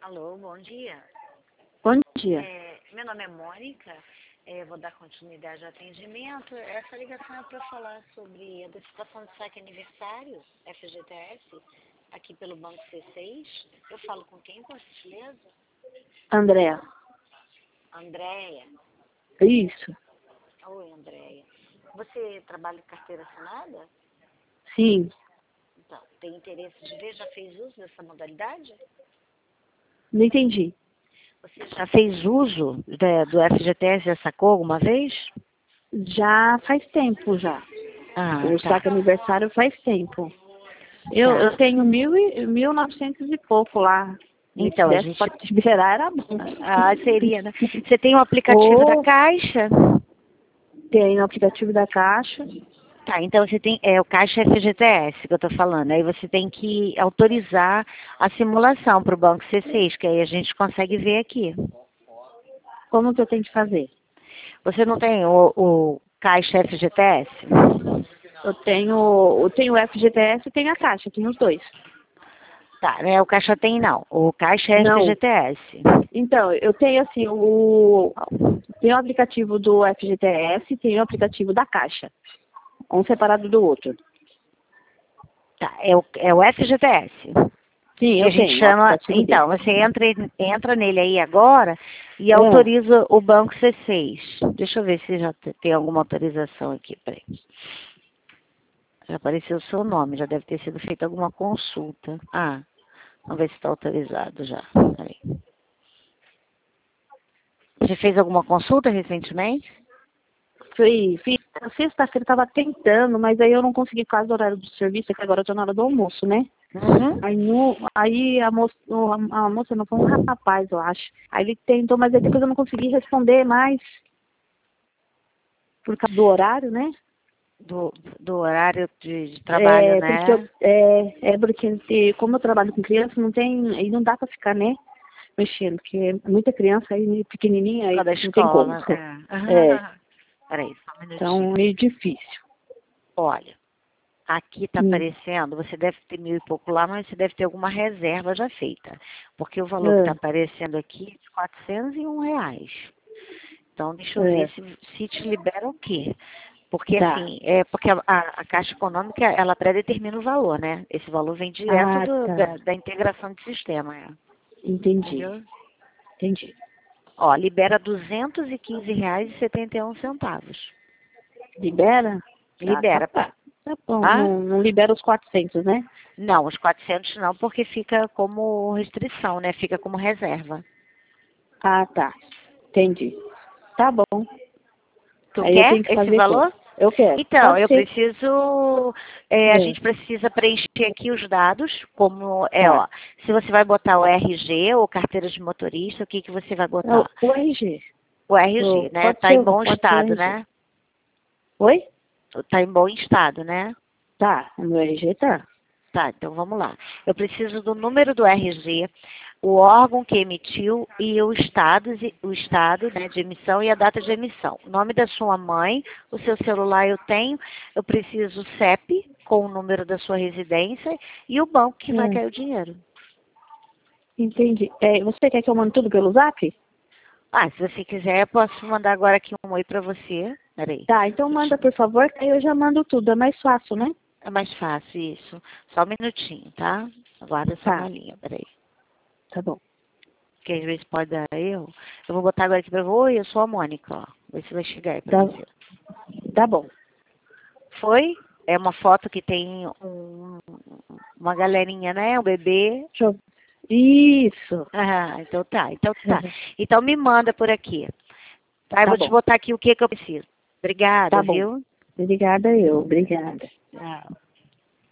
Alô, bom dia. Bom dia. Meu nome é Mônica, vou dar continuidade ao atendimento. Essa ligação é para falar sobre a antecipação de saque aniversário, FGTS, aqui pelo Banco C6. Eu falo com quem, por gentileza? Andréa. Andréia. Isso. Oi, Andréia. Você trabalha com carteira assinada? Sim. Então, tem interesse de ver? Já fez uso dessa modalidade? Não entendi. Você já fez uso do FGTS, já sacou alguma vez? Já faz tempo já. O Tá. saque aniversário faz tempo. Eu tenho 1.900 e pouco lá. Então, a gente... Pode liberar, era bom. seria, né? Você tem o aplicativo da Caixa? Tem o aplicativo da Caixa. Tá, então você tem, o Caixa FGTS que eu tô falando, aí você tem que autorizar a simulação para o Banco C6, que aí a gente consegue ver aqui. Como que eu tenho que fazer? Você não tem o Caixa FGTS? Eu tenho o FGTS e tenho a Caixa, tenho os dois. Tá, né? O Caixa tem não, o Caixa é Não. FGTS. Então, eu tenho assim, tem o aplicativo do FGTS e tem o aplicativo da Caixa. Um separado do outro. Tá, é o FGTS. Sim, Que eu a gente tenho. chama, então, você entra nele aí agora e autoriza o Banco C6. Deixa eu ver se já tem alguma autorização aqui, peraí. Já apareceu o seu nome, já deve ter sido feita alguma consulta. Vamos ver se está autorizado já. Peraí. Você fez alguma consulta recentemente? Fiz. Na sexta-feira estava tentando, mas aí eu não consegui por causa do horário do serviço, que agora eu estou na hora do almoço, né? Uhum. Aí a moça não foi um rapaz, eu acho. Aí ele tentou, mas aí depois eu não consegui responder mais. Por causa do horário, né? Do horário de trabalho, né? Porque como eu trabalho com criança, não tem, aí não dá para ficar, né? Mexendo, porque é muita criança aí pequenininha, aí Por causa da não tem como. escola. Peraí, só um minutinho. Então, meio difícil. Olha, aqui está aparecendo, você deve ter 1.000 e pouco lá, mas você deve ter alguma reserva já feita. Porque o valor que está aparecendo aqui é de R$ 401. Então, deixa eu ver se te libera o quê? Porque, assim, porque a Caixa Econômica, ela pré-determina o valor, né? Esse valor vem direto da integração de sistema. Entendi. Entendeu? Entendi. Ó, libera R$ 215,71. Libera? Libera. Tá bom. Não libera os 400, né? Não, os 400 não, porque fica como restrição, né? Fica como reserva. Tá. Entendi. Tá bom. Tu Aí eu quer tenho que esse fazer valor? Eu quero. Então, Pode eu ser. preciso, a gente precisa preencher aqui os dados, como se você vai botar o RG ou carteira de motorista, o que você vai botar? O RG. O RG, né? Tá em bom estado, né? Oi? Tá em bom estado, né? Tá, o meu RG tá. Tá, então vamos lá. Eu preciso do número do RG, o órgão que emitiu e o estado, né, de emissão e a data de emissão. O nome da sua mãe, o seu celular eu tenho, eu preciso o CEP com o número da sua residência e o banco que vai cair o dinheiro. Entendi. Você quer que eu mande tudo pelo Zap? Se você quiser, eu posso mandar agora aqui um oi para você. Peraí. Tá, então manda, por favor, que aí eu já mando tudo. É mais fácil, né? É mais fácil isso. Só um minutinho, tá? Aguarda só na linha, peraí. Tá bom. Porque às vezes pode dar erro. Eu vou botar agora aqui pra você. Oi, eu sou a Mônica, ó. Vê se vai chegar aí pra você. Tá bom. Foi? É uma foto que tem uma galerinha, né? Um bebê. Isso. Então tá. Então me manda por aqui. Tá? Eu vou te botar aqui o que eu preciso. Obrigada, Tá bom. viu? Obrigada. Tchau.